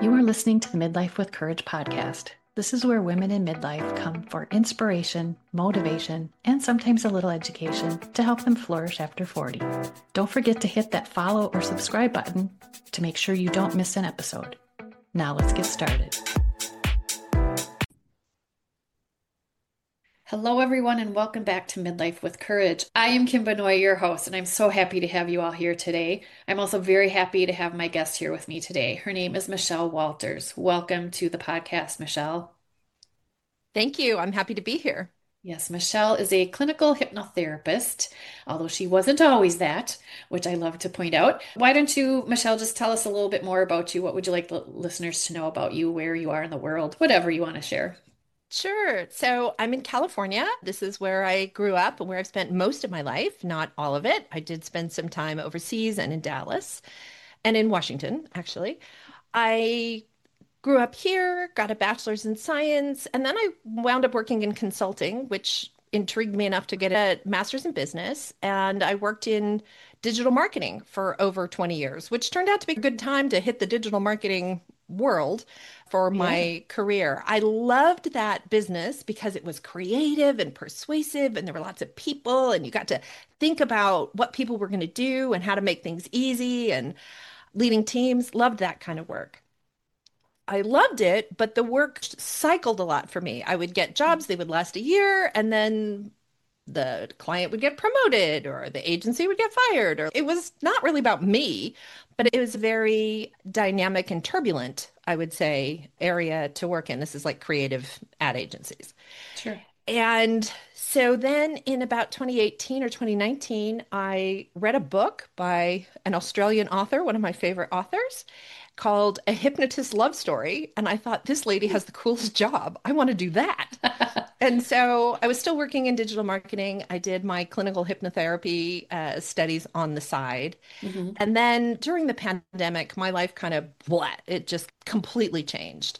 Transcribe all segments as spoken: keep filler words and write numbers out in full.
You are listening to the Midlife with Courage podcast. This is where women in midlife come for inspiration, motivation, and sometimes a little education to help them flourish after forty. Don't forget to hit that follow or subscribe button to make sure you don't miss an episode. Now let's get started. Hello, everyone, and welcome back to Midlife with Courage. I am Kim Benoit, your host, and I'm so happy to have you all here today. I'm also very happy to have my guest here with me today. Her name is Michelle Walters. Welcome to the podcast, Michelle. Thank you. I'm happy to be here. Yes, Michelle is a clinical hypnotherapist, although she wasn't always that, which I love to point out. Why don't you, Michelle, just tell us a little bit more about you? What would you like the listeners to know about you, where you are in the world, whatever you want to share? Sure. So I'm in California. This is where I grew up and where I've spent most of my life, not all of it. I did spend some time overseas and in Dallas and in Washington, actually. I grew up here, got a bachelor's in science, and then I wound up working in consulting, which intrigued me enough to get a master's in business. And I worked in digital marketing for over twenty years, which turned out to be a good time to hit the digital marketing world for Yeah. my career. I loved that business because it was creative and persuasive, and there were lots of people, and you got to think about what people were going to do and how to make things easy and leading teams. Loved that kind of work. I loved it, but the work cycled a lot for me. I would get jobs, they would last a year, and then the client would get promoted or the agency would get fired, or it was not really about me, but it was a very dynamic and turbulent, I would say, area to work in. This is like creative ad agencies. Sure. And so then in about twenty eighteen or twenty nineteen, I read a book by an Australian author, one of my favorite authors, called A Hypnotist Love Story. And I thought, this lady has the coolest job. I want to do that. And so I was still working in digital marketing. I did my clinical hypnotherapy uh, studies on the side. hmm And then during the pandemic, my life kind of, blah, it just completely changed.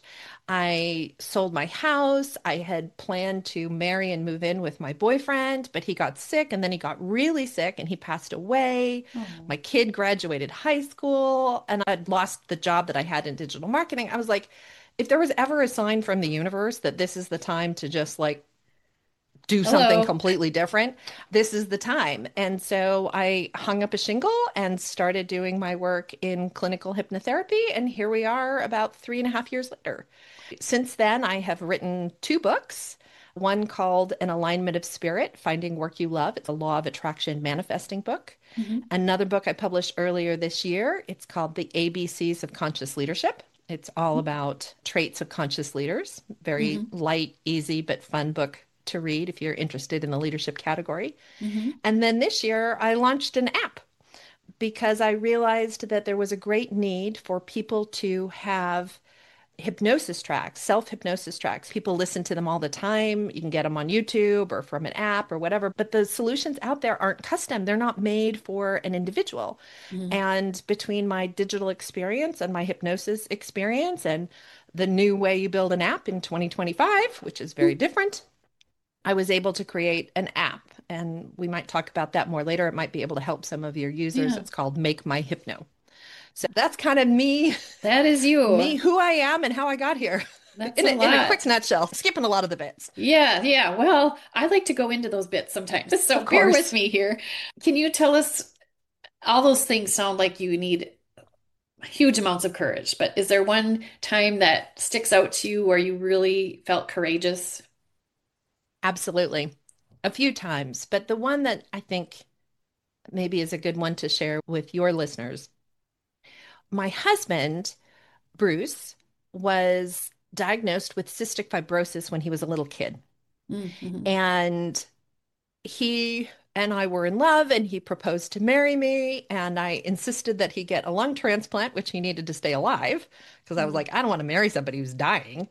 I sold my house. I had planned to marry and move in with my boyfriend, but he got sick and then he got really sick and he passed away. Oh, My kid graduated high school and I'd lost the job that I had in digital marketing. I was like, if there was ever a sign from the universe that this is the time to just like do something hello. completely different, this is the time. And so I hung up a shingle and started doing my work in clinical hypnotherapy. And here we are about three and a half years later. Since then, I have written two books. One called An Alignment of Spirit, Finding Work You Love. It's a law of attraction manifesting book. hmm Another book I published earlier this year. It's called The A B Cs of Conscious Leadership. It's all about traits of conscious leaders. Very hmm light, easy, but fun book to read if you're interested in the leadership category. hmm And then this year, I launched an app because I realized that there was a great need for people to have hypnosis tracks, self-hypnosis tracks. People listen to them all the time. You can get them on YouTube or from an app or whatever, but the solutions out there aren't custom. They're not made for an individual. hmm And between my digital experience and my hypnosis experience and the new way you build an app in twenty twenty-five, which is very different, I was able to create an app. And we might talk about that more later. It might be able to help some of your users. Yeah, It's called Make My Hypno. So that's kind of me, that is you. me, who I am and how I got here That's in a a, in a quick lot. nutshell, skipping a lot of the bits. Yeah, yeah. Well, I like to go into those bits sometimes. So Of bear with course. me here. Can you tell us all those things sound like you need huge amounts of courage, but is there one time that sticks out to you where you really felt courageous? Absolutely. A few times, but the one that I think maybe is a good one to share with your listeners. My husband, Bruce, was diagnosed with cystic fibrosis when he was a little kid. Mm-hmm. And he and I were in love, and he proposed to marry me. And I insisted that he get a lung transplant, which he needed to stay alive, because I was like, I don't want to marry somebody who's dying.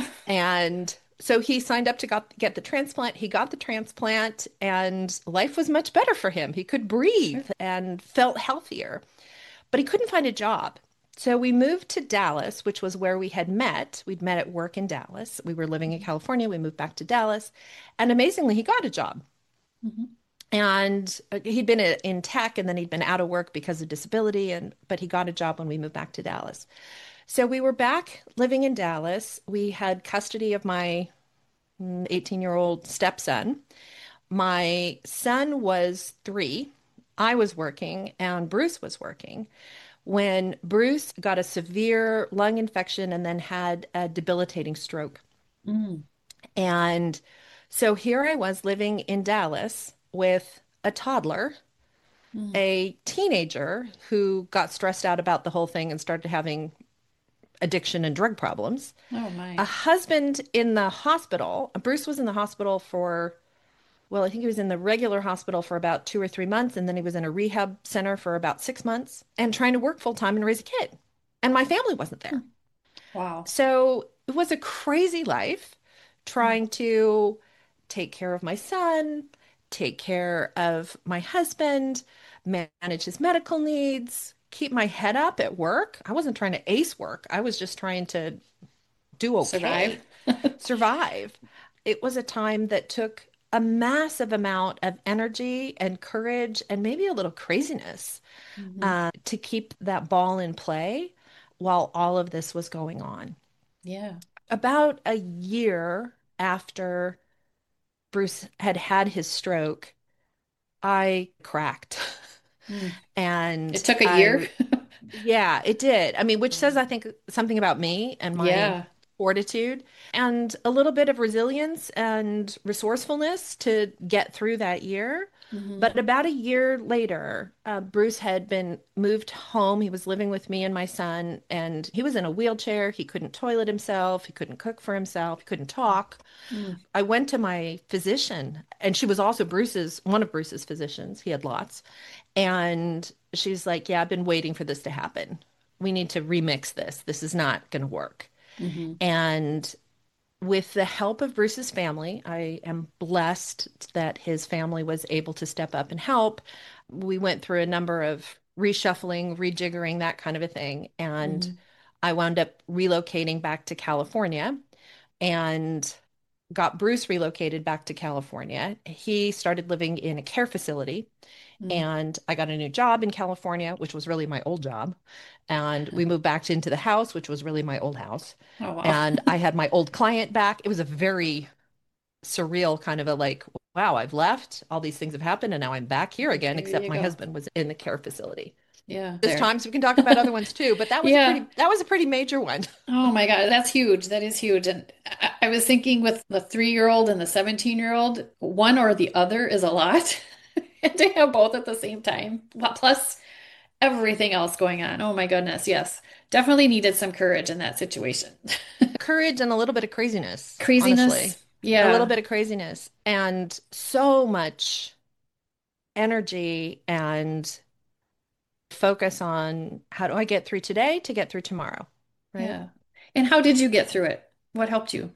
And so he signed up to got, get the transplant. He got the transplant, and life was much better for him. He could Sure. breathe and felt healthier, but he couldn't find a job. So we moved to Dallas, which was where we had met. We'd met at work in Dallas. We were living in California. We moved back to Dallas. And amazingly, he got a job. hmm And uh, he'd been in tech and then he'd been out of work because of disability and but he got a job when we moved back to Dallas. So we were back living in Dallas. We had custody of my eighteen-year-old stepson. My son was three. I was working, and Bruce was working when Bruce got a severe lung infection and then had a debilitating stroke. Mm, And so here I was living in Dallas with a toddler, mm. a teenager who got stressed out about the whole thing and started having addiction and drug problems, Oh a my. husband in the hospital. Bruce was in the hospital for, well, I think he was in the regular hospital for about two or three months, and then he was in a rehab center for about six months and trying to work full time and raise a kid. And my family wasn't Hmm. there. Wow. So it was a crazy life Mm. trying to take care of my son, take care of my husband, manage his medical needs, keep my head up at work. I wasn't trying to ace work. I was just trying to do Survive. okay, survive. It was a time that took a massive amount of energy and courage and maybe a little craziness Hmm. uh, to keep that ball in play while all of this was going on. Yeah. About a year after Bruce had had his stroke, I cracked. Mm. And It took a year. I Yeah, it did. I mean, which says, I think, something about me and my Yeah. fortitude and a little bit of resilience and resourcefulness to get through that year. Hmm. But about a year later, uh, Bruce had been moved home. He was living with me and my son, and he was in a wheelchair. He couldn't toilet himself. He couldn't cook for himself. He couldn't talk. Mm. I went to my physician, and she was also Bruce's, one of Bruce's physicians. He had lots. And she's like, yeah, I've been waiting for this to happen. We need to remix this. This is not going to work. Hmm. And with the help of Bruce's family, I am blessed that his family was able to step up and help. We went through a number of reshuffling, rejiggering, that kind of a thing. And Hmm. I wound up relocating back to California and got Bruce relocated back to California. He started living in a care facility, Mm. and I got a new job in California, which was really my old job. And we moved back into the house, which was really my old house. Oh wow. And I had my old client back. It was a very surreal kind of a like, wow, I've left. All these things have happened, and now I'm back here again, Here except you my go. husband was in the care facility. Yeah, There's there. times we can talk about other ones too, but that was a Yeah. pretty that was a pretty major one. Oh my God, that's huge. That is huge. And I, I was thinking with the three-year-old and the seventeen-year-old, one or the other is a lot. And to have both at the same time, plus everything else going on. Oh my goodness, yes. Definitely needed some courage in that situation. Courage and a little bit of craziness, Craziness. honestly. A little Yeah. bit of craziness and so much energy and focus on how do I get through today to get through tomorrow, right? Yeah. And how did you get through it? What helped you?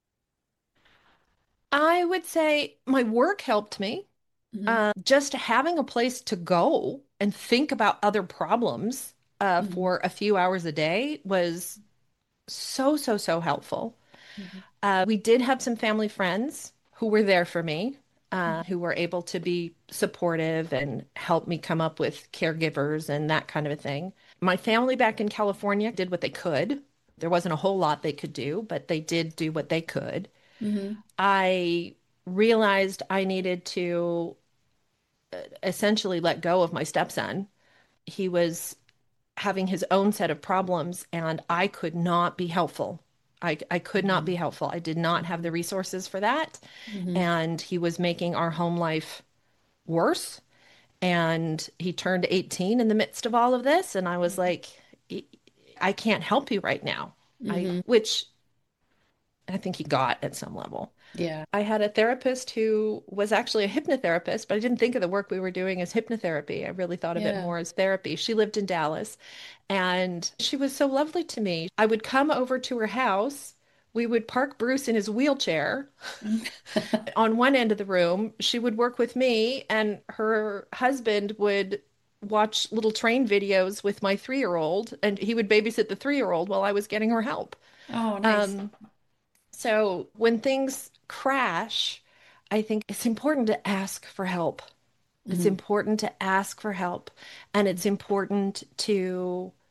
I would say my work helped me. Hmm. Uh, just having a place to go and think about other problems uh, Hmm. for a few hours a day was so, so, so helpful. Hmm. Uh, we did have some family friends who were there for me, uh, who were able to be supportive and help me come up with caregivers and that kind of a thing. My family back in California did what they could. There wasn't a whole lot they could do, but they did do what they could. Hmm. I realized I needed to essentially let go of my stepson. He was having his own set of problems, and I could not be helpful. I, I could not be Hmm. helpful. I did not have the Hmm. resources for that. Hmm. And he was making our home life worse. And he turned eighteen in the midst of all of this. And I was like, I can't help you right now. I, Hmm. which I think he got at some level. Yeah. I had a therapist who was actually a hypnotherapist, but I didn't think of the work we were doing as hypnotherapy. I really thought of it Yeah. more as therapy. She lived in Dallas and she was so lovely to me. I would come over to her house. We would park Bruce in his wheelchair on one end of the room. She would work with me, and her husband would watch little train videos with my three-year-old, and he would babysit the three-year-old while I was getting her help. Oh, nice. Um, so when things crash, I think it's important to ask for help. It's Hmm. important to ask for help, and it's important to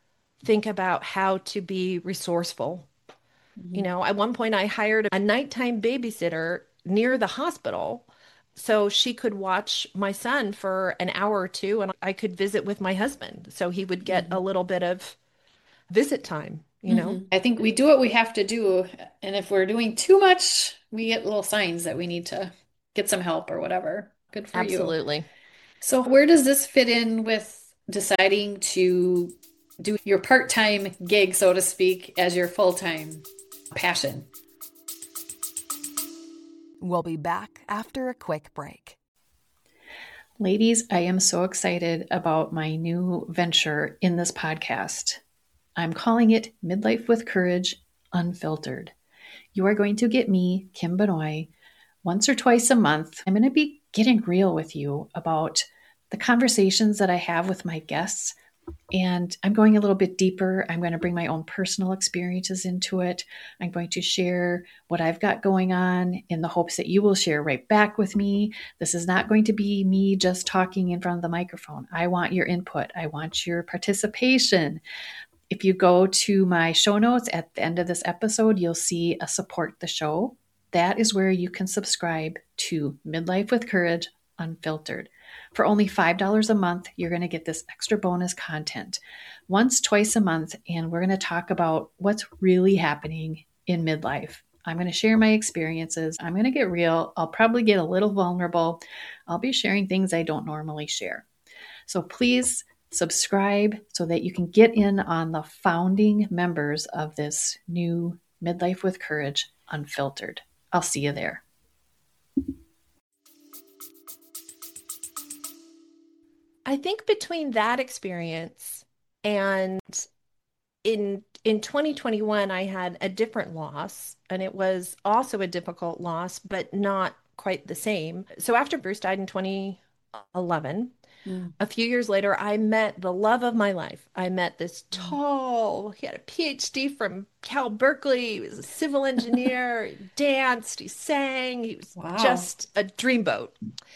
think about how to be resourceful. You Mhm. know, at one point I hired a nighttime babysitter near the hospital so she could watch my son for an hour or two and I could visit with my husband. So he would get a Mhm. little bit of visit time, you know? Mhm. I think we do what we have to do, and if we're doing too much, we get little signs that we need to get some help or whatever. Good for you. Absolutely. So, where does this fit in with deciding to do your part-time gig, so to speak, as your full-time passion? We'll be back after a quick break. Ladies, I am so excited about my new venture in this podcast. I'm calling it Midlife with Courage Unfiltered. You are going to get me, Kim Benoit, once or twice a month. I'm going to be getting real with you about the conversations that I have with my guests. And I'm going a little bit deeper. I'm going to bring my own personal experiences into it. I'm going to share what I've got going on in the hopes that you will share right back with me. This is not going to be me just talking in front of the microphone. I want your input. I want your participation. If you go to my show notes at the end of this episode, you'll see a support the show. That is where you can subscribe to Midlife with Courage Unfiltered. For only five dollars a month, you're going to get this extra bonus content once, twice a month, and we're going to talk about what's really happening in midlife. I'm going to share my experiences. I'm going to get real. I'll probably get a little vulnerable. I'll be sharing things I don't normally share. So please subscribe so that you can get in on the founding members of this new Midlife with Courage Unfiltered. I'll see you there. I think between that experience and in in twenty twenty-one, I had a different loss, and it was also a difficult loss, but not quite the same. So after Bruce died in twenty eleven, Mm. a few years later, I met the love of my life. I met this tall, he had a P H D from Cal Berkeley. He was a civil engineer. He danced, he sang. He was Wow. just a dreamboat.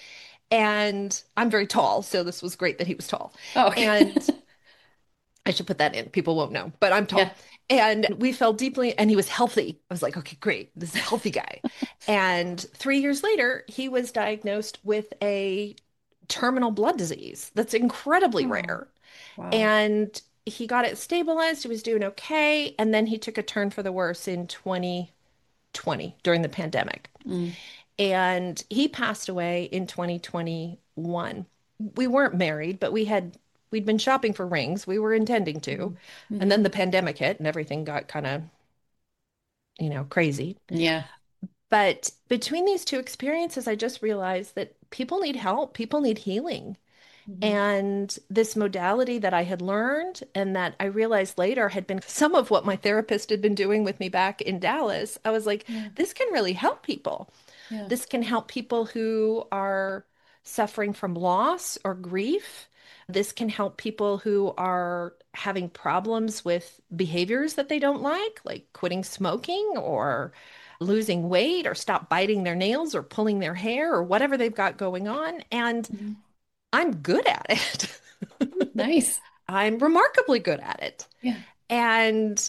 And I'm very tall, so this was great that he was tall. Oh, okay. And I should put that in. People won't know, but I'm Yeah. tall. And we fell deeply, and he was healthy. I was like, okay, great. This is a healthy guy. And three years later, he was diagnosed with a terminal blood disease that's incredibly Oh, rare. wow. And he got it stabilized. He was doing okay. And then he took a turn for the worse in twenty twenty during the pandemic. Mm. And he passed away in twenty twenty-one. We weren't married, but we had we'd been shopping for rings. We were intending to. Mhm. And then Mhm. the pandemic hit and everything got kind of, you know, crazy. Yeah. But between these two experiences, I just realized that people need help, people need healing. Mhm. And this modality that I had learned and that I realized later had been some of what my therapist had been doing with me back in Dallas, I was like, Yeah. this can really help people. Yeah. This can help people who are suffering from loss or grief. This can help people who are having problems with behaviors that they don't like, like quitting smoking or losing weight or stop biting their nails or pulling their hair or whatever they've got going on. And Mhm. I'm good at it. Nice. I'm remarkably good at it. Yeah. And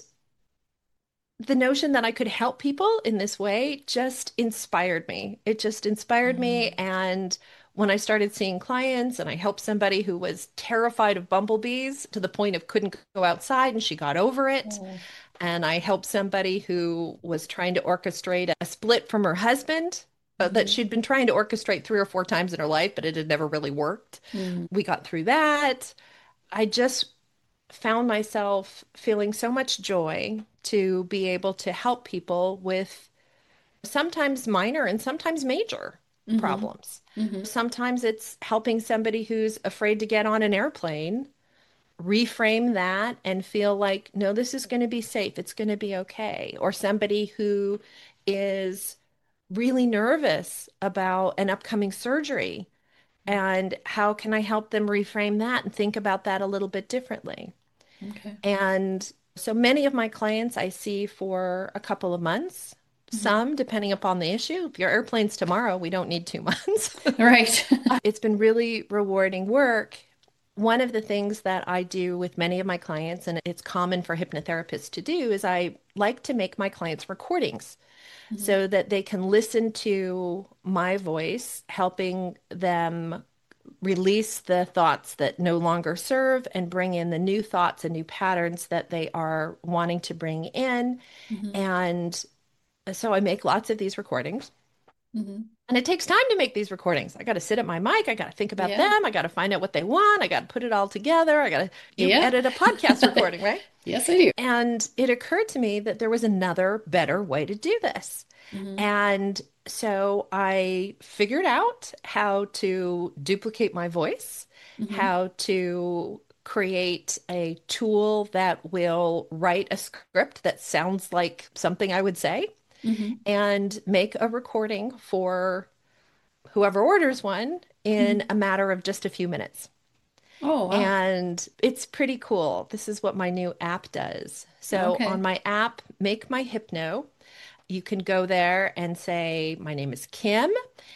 the notion that I could help people in this way just inspired me. It just inspired me. Mm. And when I started seeing clients and I helped somebody who was terrified of bumblebees to the point of couldn't go outside and she got over it. Oh. And I helped somebody who was trying to orchestrate a split from her husband uh, that Mhm. she'd been trying to orchestrate three or four times in her life, but it had never really worked. Mm. We got through that. I just found myself feeling so much joy to be able to help people with sometimes minor and sometimes major Mhm. problems. Mhm. Sometimes it's helping somebody who's afraid to get on an airplane reframe that and feel like, no, this is going to be safe. It's going to be okay. Or somebody who is really nervous about an upcoming surgery. And how can I help them reframe that and think about that a little bit differently? Okay. And so many of my clients I see for a couple of months, Mhm. some depending upon the issue. If your airplane's tomorrow, we don't need two months. Right. It's been really rewarding work. One of the things that I do with many of my clients, and it's common for hypnotherapists to do, is I like to make my clients recordings Mm-hmm. so that they can listen to my voice, helping them release the thoughts that no longer serve and bring in the new thoughts and new patterns that they are wanting to bring in. Mm-hmm. And so I make lots of these recordings. Mm-hmm. And it takes time to make these recordings. I got to sit at my mic. I got to think about Yeah. them. I got to find out what they want. I got to put it all together. I got to, you Yeah. edit a podcast recording, right? Yes, I do. And it occurred to me that there was another better way to do this. Mm-hmm. And so I figured out how to duplicate my voice, Mm-hmm. how to create a tool that will write a script that sounds like something I would say, Mm-hmm. and make a recording for whoever orders one in Mm-hmm. a matter of just a few minutes. Oh, wow. And it's pretty cool. This is what my new app does. So on Okay. my app, Make My Hypno, you can go there and say, my name is Kim,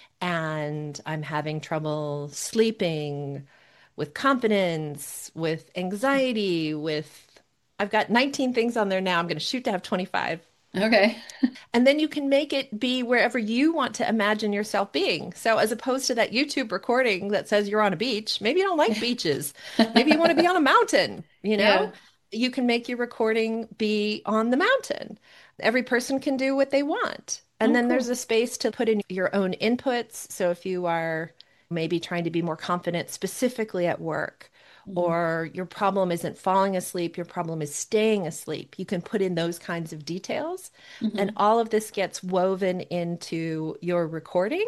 and I'm having trouble sleeping, with confidence, with anxiety, with, I've got nineteen things on there now. I'm going to shoot to have twenty-five. Okay. And then you can make it be wherever you want to imagine yourself being. So, as opposed to that YouTube recording that says you're on a beach, maybe you don't like beaches. Maybe you want to be on a mountain, you know? Yeah. You can make your recording be on the mountain. Every person can do what they want. And Oh, then there's cool. a space to put in your own inputs. So, if you are maybe trying to be more confident specifically at work, Mm-hmm. or your problem isn't falling asleep, your problem is staying asleep, you can put in those kinds of details. And Mm-hmm. all of this gets woven into your recording,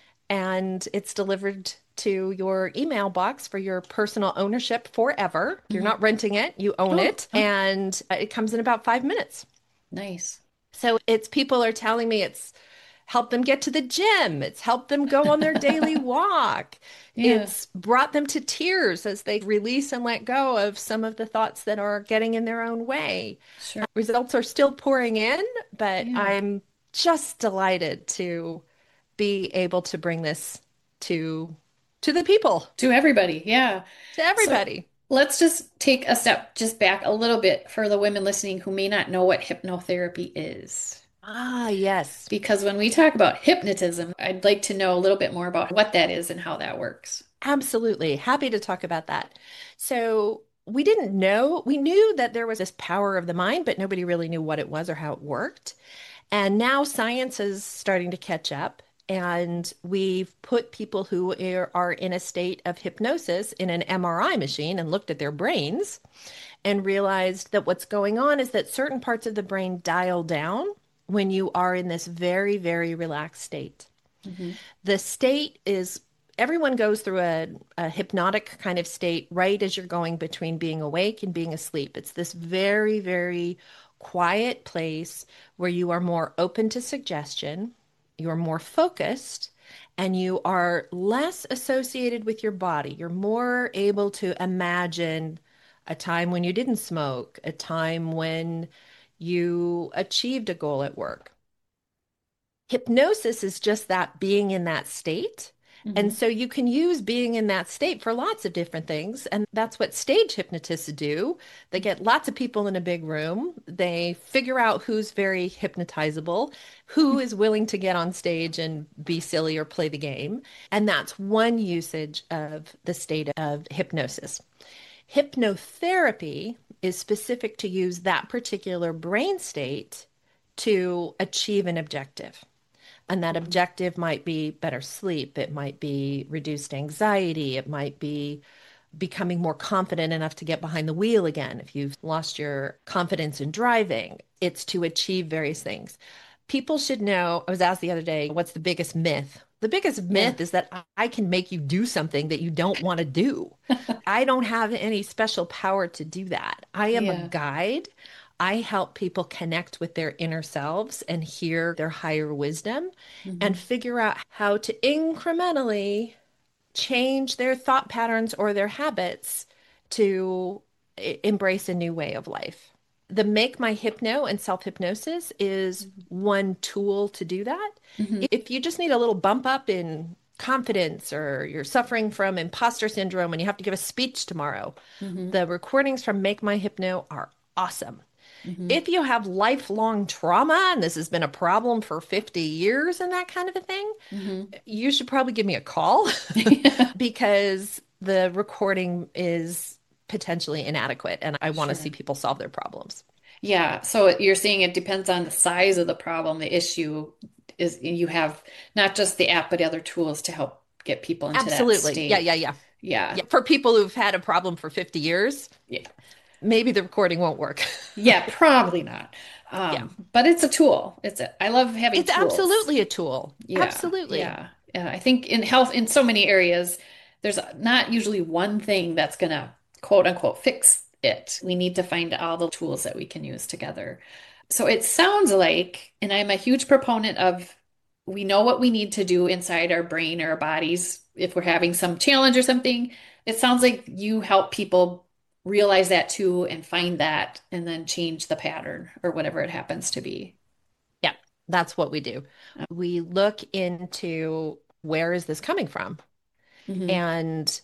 and it's delivered to your email box for your personal ownership forever. You're Mm-hmm. not renting it, you own Oh, it, oh, and uh, it comes in about five minutes. nice. So it's people are telling me it's helped them get to the gym. It's helped them go on their daily walk. Yeah, It's brought them to tears as they release and let go of some of the thoughts that are getting in their own way. sure. Results are still pouring in, but Yeah. I'm just delighted to be able to bring this to to the people, To everybody. Yeah. to So everybody. let's just take a step just back a little bit for the women listening who may not know what hypnotherapy is. Ah, yes. Because when we talk about hypnotism, I'd like to know a little bit more about what that is and how that works. Absolutely. Happy to talk about that. So, we didn't know, we knew that there was this power of the mind, but nobody really knew what it was or how it worked. And now science is starting to catch up. And we've put people who are are in a state of hypnosis in an M R I machine and looked at their brains and realized that what's going on is that certain parts of the brain dial down when you are in this very, very relaxed state. Hmm. The state is everyone goes through a, a hypnotic kind of state right as you're going between being awake and being asleep. It's this very, very quiet place where you are more open to suggestion, you're more focused, and you are less associated with your body. You're more able to imagine a time when you didn't smoke, a time when you achieved a goal at work. Hypnosis is just that being in that state. And Hmm. so you can use being in that state for lots of different things. And that's what stage hypnotists do. They get lots of people in a big room. They figure out who's very hypnotizable, who is willing to get on stage and be silly or play the game. And that's one usage of the state of hypnosis. Hypnotherapy is specific to use that particular brain state to achieve an objective. And that objective might be better sleep, it might be reduced anxiety, it might be becoming more confident enough to get behind the wheel again. If you've lost your confidence in driving, it's to achieve various things. People should know. I was asked the other day, what's the biggest myth? The biggest Yeah. myth is that I can make you do something that you don't want to do. I don't have any special power to do that. I am a Yeah. guide. I help people connect with their inner selves and hear their higher wisdom and Hmm. figure out how to incrementally change their thought patterns or their habits to e- embrace a new way of life. The Make My Hypno and self hypnosis is one tool to do that. Hmm. If you just need a little bump up in confidence or you're suffering from imposter syndrome and you have to give a speech tomorrow, Mm-hmm. the recordings from Make My Hypno are awesome. Mm-hmm. If you have lifelong trauma and this has been a problem for fifty years and that kind of a thing, Mm-hmm. you should probably give me a call Yeah. because the recording is potentially inadequate and I want to see Sure. people solve their problems. Yeah. So you're saying it depends on the size of the problem, the issue is you have not just the app, but other tools to help get people into that Absolutely. Yeah, yeah, state. yeah. Yeah. Yeah. For people who've had a problem for fifty years, Yeah. maybe the recording won't work. Yeah, probably not. Yeah. Um, but it's a tool. It's a, I love having It's tools. absolutely a tool. Yeah, Absolutely. yeah. Yeah, I think in health, in so many areas, there's not usually one thing that's gonna quote unquote fix it. We need to find all the tools that we can use together. So it sounds like, and I'm a huge proponent of, we know what we need to do inside our brain or our bodies if we're having some challenge or something. It sounds like you help people realize that too and find that and then change the pattern or whatever it happens to be. Yeah. That's what we do. We look into where is this coming from? Hmm. And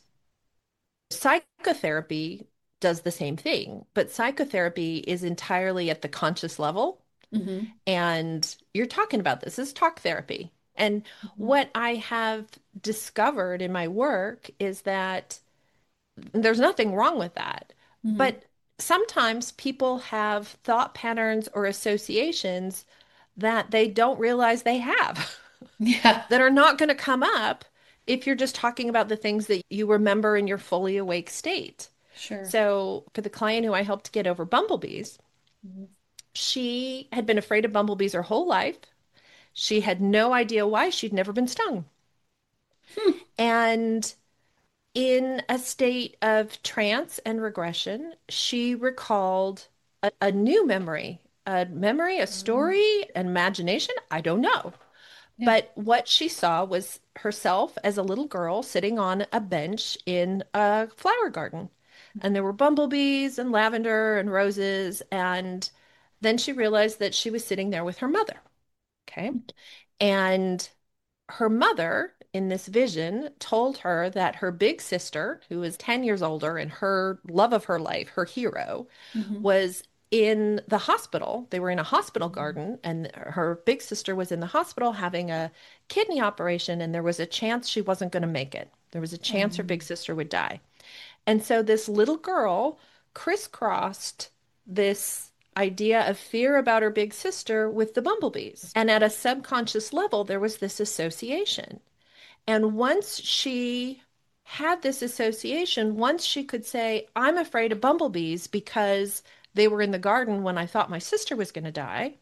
psychotherapy does the same thing, but psychotherapy is entirely at the conscious level. Hmm. And you're talking about this, this is talk therapy. And Hmm. what I have discovered in my work is that there's nothing wrong with that. Hmm. But sometimes people have thought patterns or associations that they don't realize they have Yeah, that are not going to come up if you're just talking about the things that you remember in your fully awake state. sure. So, for the client who I helped get over bumblebees, Mhm. she had been afraid of bumblebees her whole life. She had no idea why. She'd never been stung. Hmm. And in a state of trance and regression, she recalled a, a new memory, a memory, a Um, story, an imagination. I don't know. yeah. But what she saw was herself as a little girl sitting on a bench in a flower garden. And there were bumblebees and lavender and roses. And then she realized that she was sitting there with her mother. Okay. And her mother in this vision told her that her big sister, who was ten years older and her love of her life, her hero, Hmm. was in the hospital. They were in a hospital garden, and her big sister was in the hospital having a kidney operation, and there was a chance she wasn't going to make it. There was a chance her big Um, sister would die. And so this little girl crisscrossed this idea of fear about her big sister with the bumblebees. And at a subconscious level, there was this association. And once she had this association, once she could say, I'm afraid of bumblebees because they were in the garden when I thought my sister was going to die,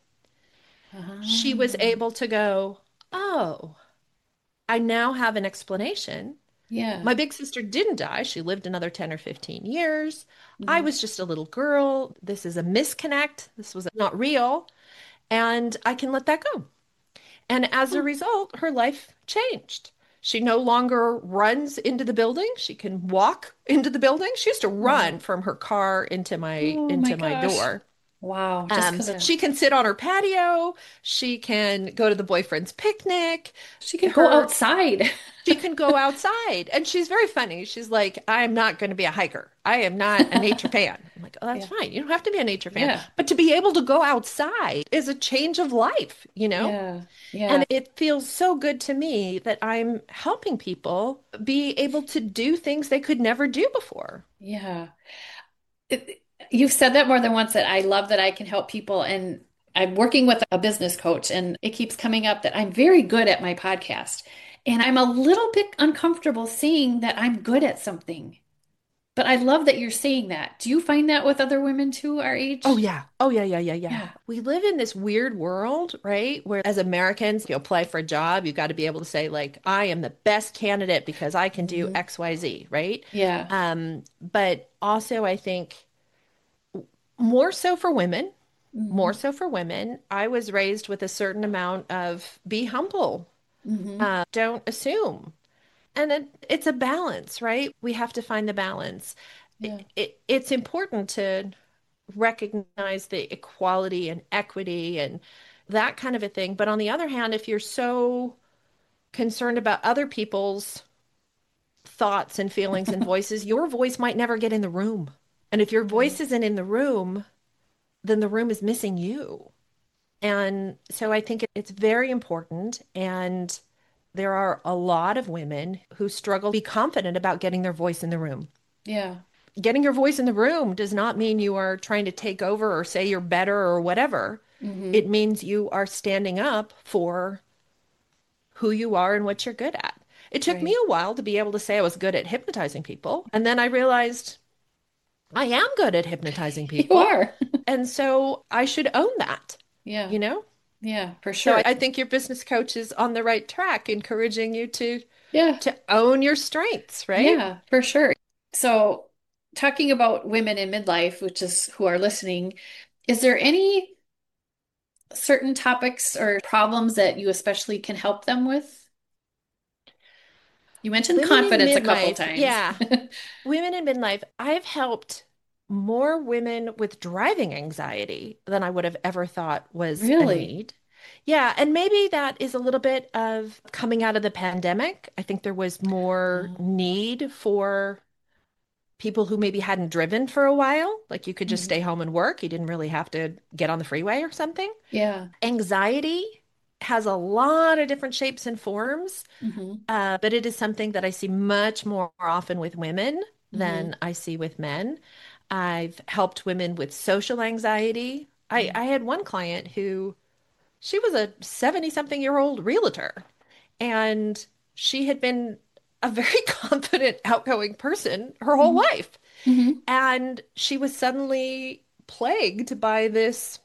she was ah, able to go, oh, I now have an explanation. yeah. My big sister didn't die. She lived another ten or fifteen years. I Hmm. was just a little girl. This is a misconnect. This was not real. And I can let that go. And as a Huh. result, her life changed. She no longer runs into the building. She can walk into the building. She used to run Wow. from her car into my Oh my into my gosh. door. Wow. Just Um, because of she can sit on her patio. She can go to the boyfriend's picnic. she could go Her outside. she can go outside. And she's very funny. She's like, I am not going to be a hiker. I am not a nature fan. I'm like, oh, that's Yeah. fine. You don't have to be a nature fan. Yeah. But to be able to go outside is a change of life, you know? Yeah. Yeah. And it feels so good to me that I'm helping people be able to do things they could never do before. Yeah. It- you've said that more than once that I love that I can help people. And I'm working with a business coach, and it keeps coming up that I'm very good at my podcast. And I'm a little bit uncomfortable saying that I'm good at something. But I love that you're saying that. Do you find that with other women too, our Oh, age? yeah. Oh, yeah, yeah, yeah, yeah. Yeah. We live in this weird world, right? Where as Americans, you apply for a job, you've got to be able to say, like, I am the best candidate because I can do Hmm. X, Y, Z, right? Yeah. Um, but also, I think more so for women, more Hmm. so for women, I was raised with a certain amount of be humble, Hmm. uh, don't assume. And it, it's a balance, right? We have to find the balance. Yeah. It, it, it's important to recognize the equality and equity and that kind of a thing. But on the other hand, if you're so concerned about other people's thoughts and feelings and voices, your voice might never get in the room. And if your voice Right. isn't in the room, then the room is missing you. And so I think it's very important. And there are a lot of women who struggle to be confident about getting their voice in the room. Yeah. Getting your voice in the room does not mean you are trying to take over or say you're better or whatever. Hmm. It means you are standing up for who you are and what you're good at. It took me Right. a while to be able to say I was good at hypnotizing people. And then I realized I am good at hypnotizing You people. are. And so I should own that, Yeah. you know? Yeah, for So I, sure. I think your business coach is on the right track, encouraging you to Yeah. to own your strengths, right? Yeah, for sure. So, talking about women in midlife, which is who are listening, is there any certain topics or problems that you especially can help them with? You mentioned Women in confidence a couple midlife, times. yeah, women in midlife, I've helped more women with driving anxiety than I would have ever thought was a Really? need. Yeah, and maybe that is a little bit of coming out of the pandemic. I think there was more Oh. need for people who maybe hadn't driven for a while. Like you could just stay Mhm. home and work. You didn't really have to get on the freeway or something. Yeah. Anxiety has a lot of different shapes and forms. Hmm. Uh, but it is something that I see much more often with women Hmm. than I see with men. I've helped women with social anxiety. I, I had one client who she was a seventy something year old realtor, and she had been a very confident, outgoing person her whole Hmm. life. Hmm. And she was suddenly plagued by this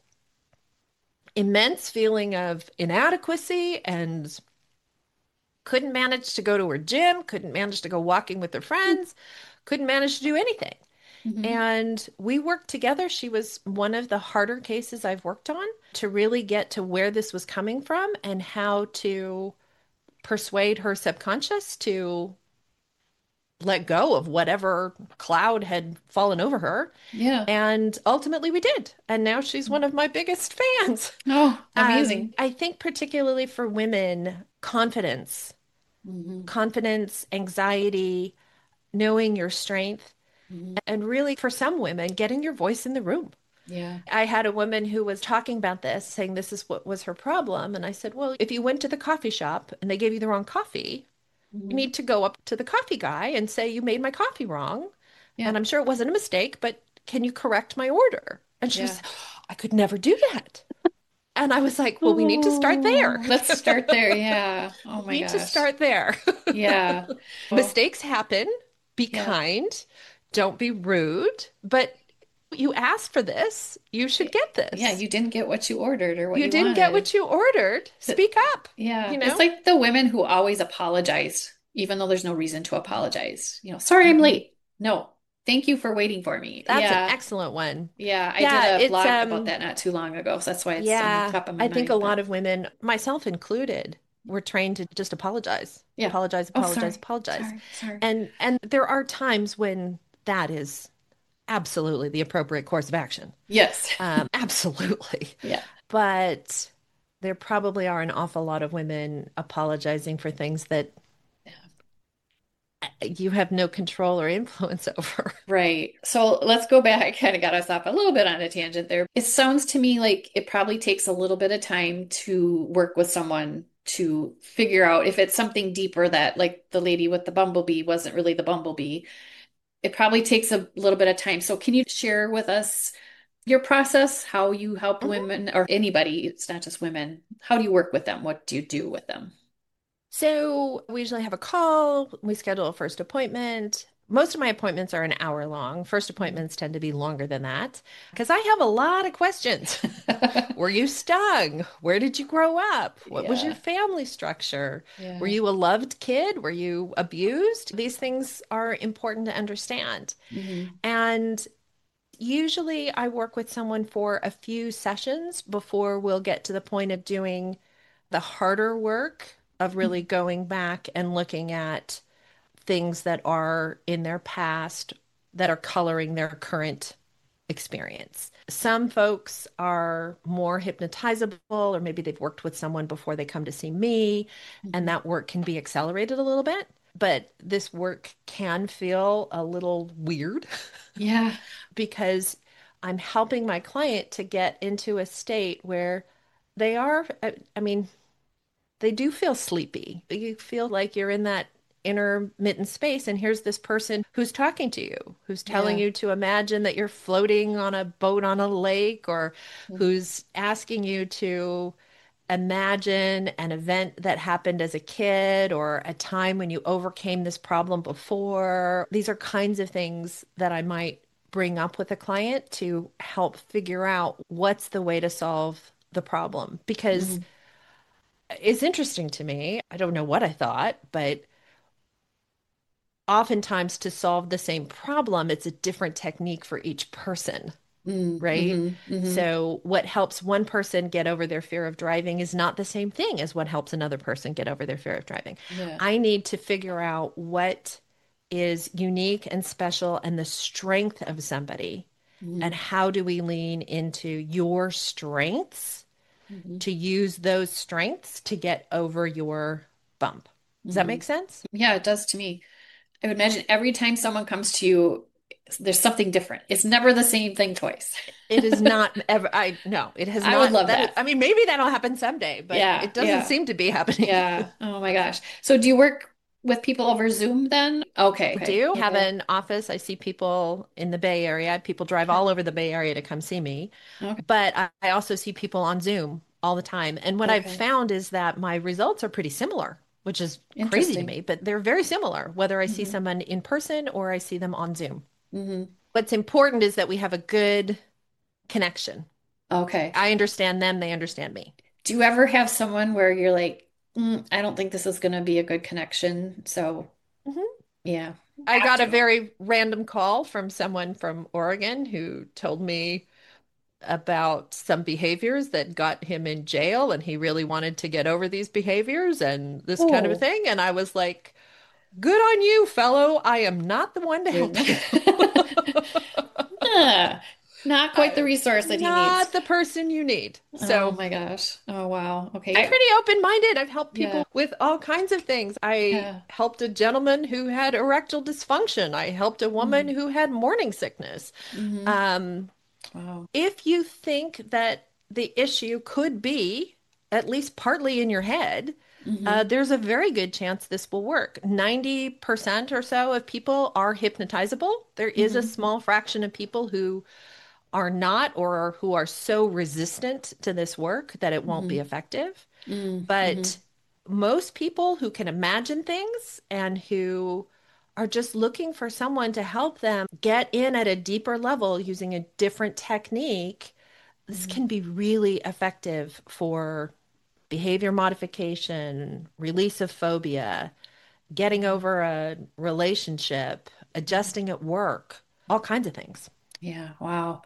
immense feeling of inadequacy and couldn't manage to go to her gym, couldn't manage to go walking with her friends, couldn't manage to do anything. Hmm. And we worked together. She was one of the harder cases I've worked on to really get to where this was coming from and how to persuade her subconscious to let go of whatever cloud had fallen over her. Yeah. And ultimately we did. And now she's one of my biggest fans. Oh, Um, amazing. I think particularly for women, confidence, Hmm. confidence, anxiety, knowing your strength, Hmm. and really for some women, getting your voice in the room. Yeah. I had a woman who was talking about this, saying this is what was her problem. And I said, well, if you went to the coffee shop and they gave you the wrong coffee, you Hmm. need to go up to the coffee guy and say, you made my coffee wrong. Yeah. And I'm sure it wasn't a mistake, but can you correct my order? And she Yeah. was, oh, I could never do that. And I was like, well, we need to start there. Oh, let's start there. Yeah. Oh my Need to gosh. start there. Yeah. Oh, Mistakes happen. Be yeah. kind. Don't be rude. But you asked for this. You should get Yeah, this. you didn't get what you ordered or what You you didn't get wanted. what you ordered. Th- Speak up, Yeah, you it's know? like the women who always apologize, even though there's no reason to apologize. You know, sorry I'm Mhm. late. No, thank you for waiting for me. That's an Yeah, excellent one. yeah, I did Yeah, a it's blog about um that not too long ago, so that's why it's on the yeah, top of my I think a mind. lot But of women, myself included, were trained to just apologize. yeah. Apologize, Oh, apologize, sorry, apologize. sorry, sorry. And and there are times when that is absolutely the appropriate course of action. Yes. Um, absolutely. Yeah. But there probably are an awful lot of women apologizing for things that you have no control or influence over. Right. So let's go back. I kind of got us off a little bit on a tangent there. It sounds to me like it probably takes a little bit of time to work with someone to figure out if it's something deeper that, like the lady with the bumblebee wasn't really the bumblebee. It probably takes a little bit of time. So can you share with us your process, how you help Mhm. women or anybody, it's not just women. How do you work with them? What do you do with them? So we usually have a call, we schedule a first appointment. Most of my appointments are an hour long. First appointments tend to be longer than that because I have a lot of questions. Were you stung? Where did you grow up? What was your Yeah. family structure? Were Yeah. you a loved kid? Were you abused? These things are important to understand. Hmm. And usually I work with someone for a few sessions before we'll get to the point of doing the harder work of really going back and looking at things that are in their past that are coloring their current experience. Some folks are more hypnotizable, or maybe they've worked with someone before they come to see me, and Mhm. that work can be accelerated a little bit. But this work can feel a little weird Yeah. because I'm helping my client to get into a state where they are, I, I mean, they do feel sleepy. You feel like you're in that intermittent space, and here's this person who's talking to you, who's telling Yeah. you to imagine that you're floating on a boat on a lake, or Mhm. who's asking you to imagine an event that happened as a kid or a time when you overcame this problem before. These are kinds of things that I might bring up with a client to help figure out what's the way to solve the problem. Because Mhm. it's interesting to me. I don't know what I thought, but oftentimes to solve the same problem, it's a different technique for each person, Mm, right? mhm, mhm. So what helps one person get over their fear of driving is not the same thing as what helps another person get over their fear of driving. Yeah. I need to figure out what is unique and special and the strength of somebody, and Mhm, how do we lean into your strengths mhm, to use those strengths to get over your bump. Does that make mhm. sense? Yeah, it does to me. I would imagine every time someone comes to you, there's something different. It's never the same thing twice. It is not ever, I no, it has I would not. love That is, that. I mean, maybe that'll happen someday, but Yeah, it doesn't yeah, seem to be happening. yeah. Oh my gosh. So do you work with people over Zoom then? Okay, I okay, do have okay, an office. I see people in the Bay Area. People drive okay, all over the Bay Area to come see me, okay, but I, I also see people on Zoom all the time. And what I've okay. found is that my results are pretty similar, which is crazy to Interesting. me, but they're very similar, whether I see Hmm. someone in person or I see them on Zoom. Hmm. What's important is that we have a good connection. Okay. I understand them, they understand me. Do you ever have someone where you're like, mm, I don't think this is going to be a good connection? So, Mhm. yeah, I have got a to. very random call from someone from Oregon who told me about some behaviors that got him in jail, and he really wanted to get over these behaviors and this kind of a Oh, thing. And I was like, good on you, fellow. I am not the one to you're help not, you. Ah, not quite the I'm resource that he needs. not the person you need. Oh So my gosh. Oh wow. Okay. I'm I, pretty open-minded. I've helped yeah. people with all kinds of things. I Yeah. helped a gentleman who had erectile dysfunction. I helped a woman Mm, who had morning sickness. hmm. Um, Wow. if you think that the issue could be at least partly in your head, uh, Hmm. there's a very good chance this will work. ninety percent or so of people are hypnotizable. There is a Hmm. small fraction of people who are not, or who are so resistant to this work that it won't be Hmm. effective. Hmm. But most people who can imagine things and who are just looking for someone to help them get in at a deeper level using a different technique, this Hmm. can be really effective for behavior modification, release of phobia, getting Yeah. over a relationship, Hmm. adjusting at work, all kinds of things. Yeah. Wow.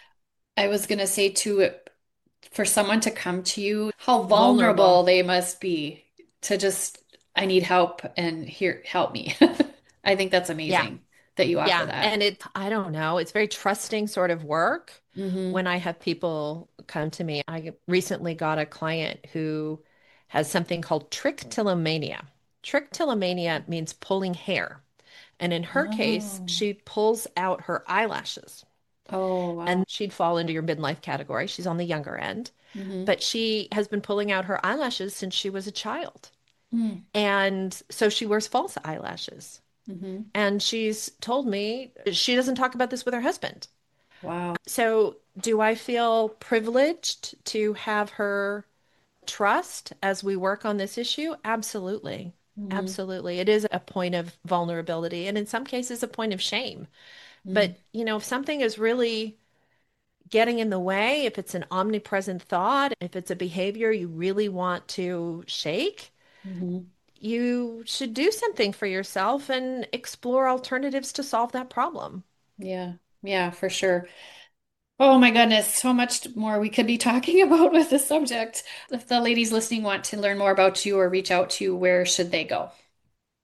I was gonna say too, for someone to come to you, how vulnerable Vulnerable. they must be to just, I need help and here, help me. I think that's Yeah. amazing that you offer Yeah, that. and it, I don't know, it's very trusting sort of work Hmm. when I have people come to me. I recently got a client who has something called trichotillomania. Trichotillomania means pulling hair. And in her case, Oh. she pulls out her eyelashes, Oh, wow. and she'd fall into your midlife category. She's on the younger end, Hmm. but she has been pulling out her eyelashes since she was a child. Mm. And so she wears false eyelashes. Hmm. And she's told me she doesn't talk about this with her husband. Wow. So, do I feel privileged to have her trust as we work on this issue? Absolutely. Hmm. Absolutely. It is a point of vulnerability, and in some cases, a point of shame. Hmm. But, you know, if something is really getting in the way, if it's an omnipresent thought, if it's a behavior you really want to shake, Hmm. you should do something for yourself and explore alternatives to solve that problem. Yeah. Yeah, for sure. Oh my goodness, so much more we could be talking about with this subject. If the ladies listening want to learn more about you or reach out to you, where should they go?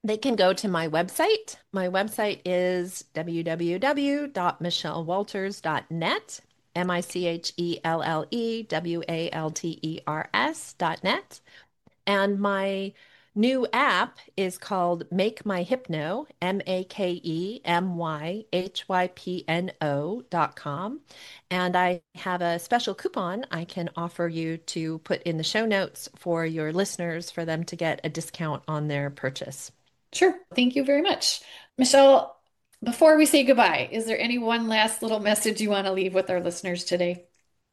They can go to my website. My website is w w w dot michelle walters dot net, M I C H E L L E W A L T E R S dot net. And my new app is called Make My Hypno, M A K E M Y H Y P N O dot com. And I have a special coupon I can offer you to put in the show notes for your listeners for them to get a discount on their purchase. Sure. Thank you very much. Michelle, before we say goodbye, is there any one last little message you want to leave with our listeners today?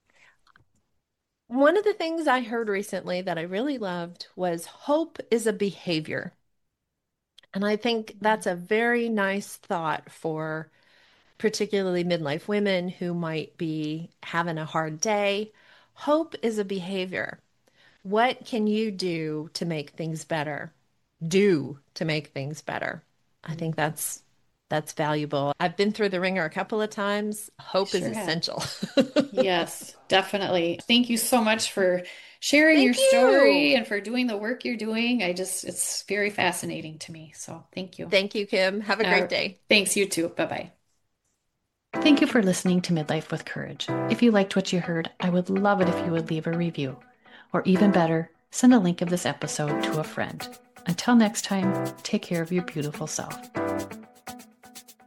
One of the things I heard recently that I really loved was hope is a behavior. And I think that's a very nice thought for particularly midlife women who might be having a hard day. Hope is a behavior. What can you do to make things better? Do to make things better. I think that's that's valuable. I've been through the ringer a couple of times. Hope Sure is have. essential. Yes, definitely. Thank you so much for sharing your Thank you. story and for doing the work you're doing. I just, it's very fascinating to me. So thank you. Thank you, Kim. Have a Uh, great day. Thanks, you too. Bye-bye. Thank you for listening to Midlife with Courage. If you liked what you heard, I would love it if you would leave a review. Or even better, send a link of this episode to a friend. Until next time, take care of your beautiful self.